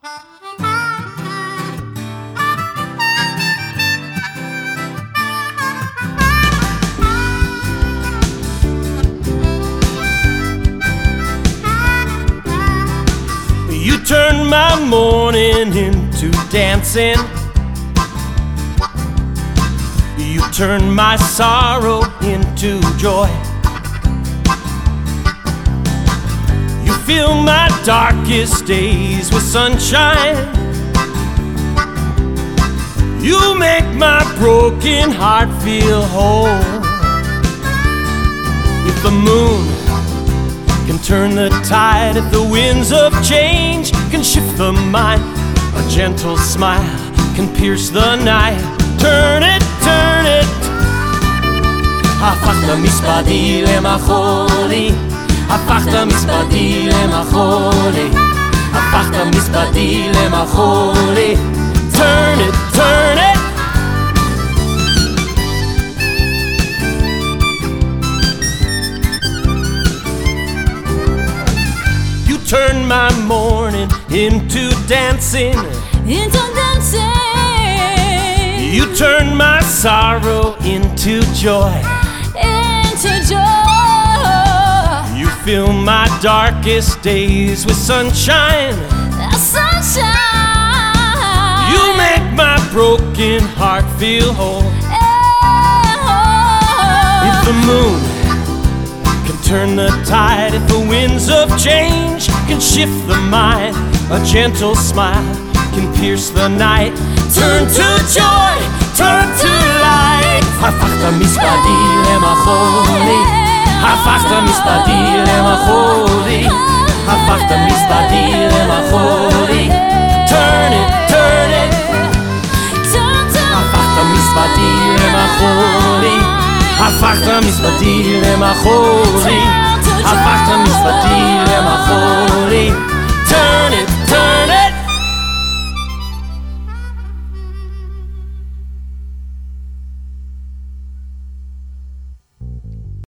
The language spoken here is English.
You turn my morning into dancing. You turn my sorrow into joy. You fill my darkest days with sunshine. You make my broken heart feel whole. If the moon can turn the tide, if the winds of change can shift the mind, a gentle smile can pierce the night. Turn it, turn it. הפכת מספדי למחולי, הפכת מספדי למחולי, הפכת מספדי למחולי. Turn it, turn it. Turn my morning into dancing. Into dancing. You turn my sorrow into joy. Into joy. You fill my darkest days with sunshine. Sunshine. You make my broken heart feel whole. If the moon can turn the tide, if the winds of change can shift the mind, a gentle smile can pierce the night. Turn to joy, turn to light. הפכת מספדי למחולי, הפכת מספדי למחולי, הפכת מספדי למחולי. Turn it, turn it. הפכת מספדי למחולי, הפכת מספדי למחולי, הפכת מספדי